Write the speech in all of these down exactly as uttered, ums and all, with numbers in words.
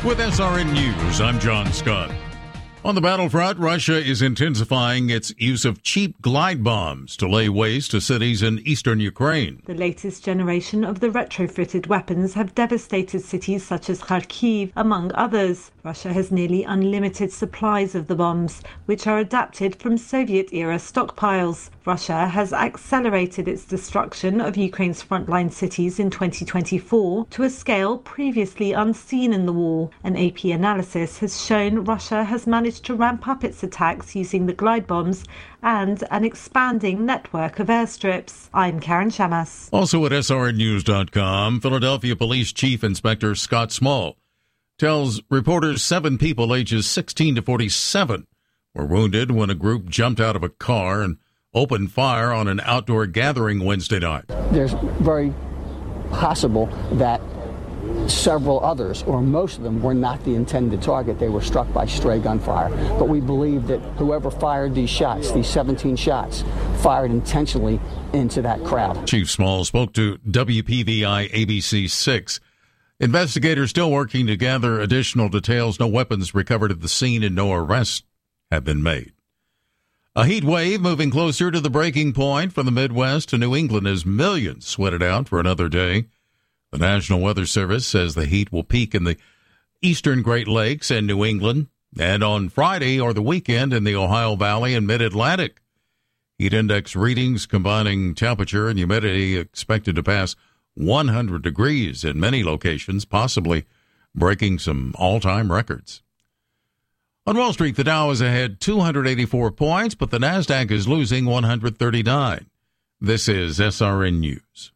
With S R N News, I'm John Scott. On the battlefront, Russia is intensifying its use of cheap glide bombs to lay waste to cities in eastern Ukraine. The latest generation of the retrofitted weapons have devastated cities such as Kharkiv, among others. Russia has nearly unlimited supplies of the bombs, which are adapted from Soviet-era stockpiles. Russia has accelerated its destruction of Ukraine's frontline cities in twenty twenty-four to a scale previously unseen in the war. An A P analysis has shown Russia has managed to ramp up its attacks using the glide bombs and an expanding network of airstrips. I'm Karen Shamas. Also at S R N news dot com, Philadelphia Police Chief Inspector Scott Small tells reporters seven people ages sixteen to forty-seven were wounded when a group jumped out of a car and opened fire on an outdoor gathering Wednesday night. There's very possible that several others, or most of them, were not the intended target. They were struck by stray gunfire. But we believe that whoever fired these shots, these seventeen shots, fired intentionally into that crowd. Chief Small spoke to W P V I A B C six. Investigators still working to gather additional details. No weapons recovered at the scene and no arrests have been made. A heat wave moving closer to the breaking point from the Midwest to New England as millions sweat it out for another day. The National Weather Service says the heat will peak in the eastern Great Lakes and New England, and on Friday or the weekend in the Ohio Valley and Mid-Atlantic. Heat index readings combining temperature and humidity expected to pass one hundred degrees in many locations, possibly breaking some all-time records. On Wall Street, the Dow is ahead two hundred eighty-four points, but the Nasdaq is losing one hundred thirty-nine. This is S R N News.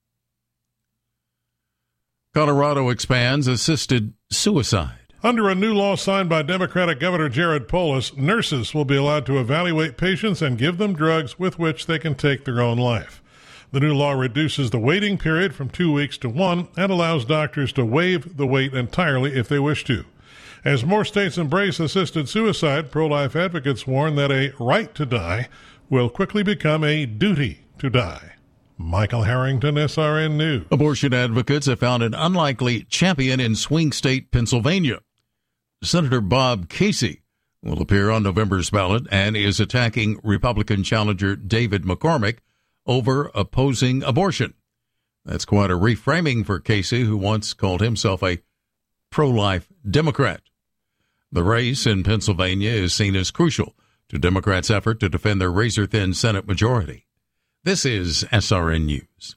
Colorado expands assisted suicide. Under a new law signed by Democratic Governor Jared Polis, nurses will be allowed to evaluate patients and give them drugs with which they can take their own life. The new law reduces the waiting period from two weeks to one and allows doctors to waive the wait entirely if they wish to. As more states embrace assisted suicide, pro-life advocates warn that a right to die will quickly become a duty to die. Michael Harrington, S R N News. Abortion advocates have found an unlikely champion in swing state Pennsylvania. Senator Bob Casey will appear on November's ballot and is attacking Republican challenger David McCormick over opposing abortion. That's quite a reframing for Casey, who once called himself a pro-life Democrat. The race in Pennsylvania is seen as crucial to Democrats' effort to defend their razor-thin Senate majority. This is S R N News.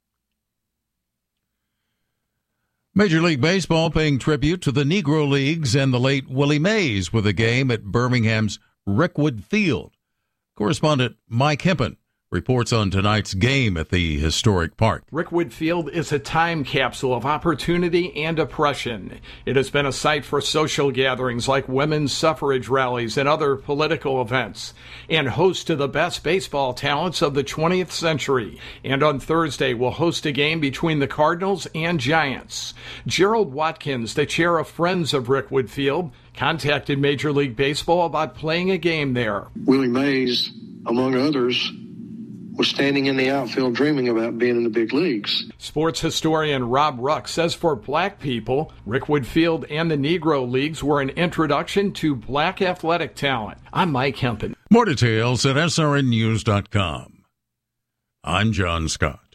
Major League Baseball paying tribute to the Negro Leagues and the late Willie Mays with a game at Birmingham's Rickwood Field. Correspondent Mike Hempen reports on tonight's game at the historic park. Rickwood Field is a time capsule of opportunity and oppression. It has been a site for social gatherings like women's suffrage rallies and other political events, and host to the best baseball talents of the twentieth century. And on Thursday, will host a game between the Cardinals and Giants. Gerald Watkins, the chair of Friends of Rickwood Field, contacted Major League Baseball about playing a game there. Willie Mays, among others, was standing in the outfield dreaming about being in the big leagues. Sports historian Rob Ruck says for black people, Rickwood Field and the Negro Leagues were an introduction to black athletic talent. I'm Mike Hempen. More details at S R N news dot com. I'm John Scott.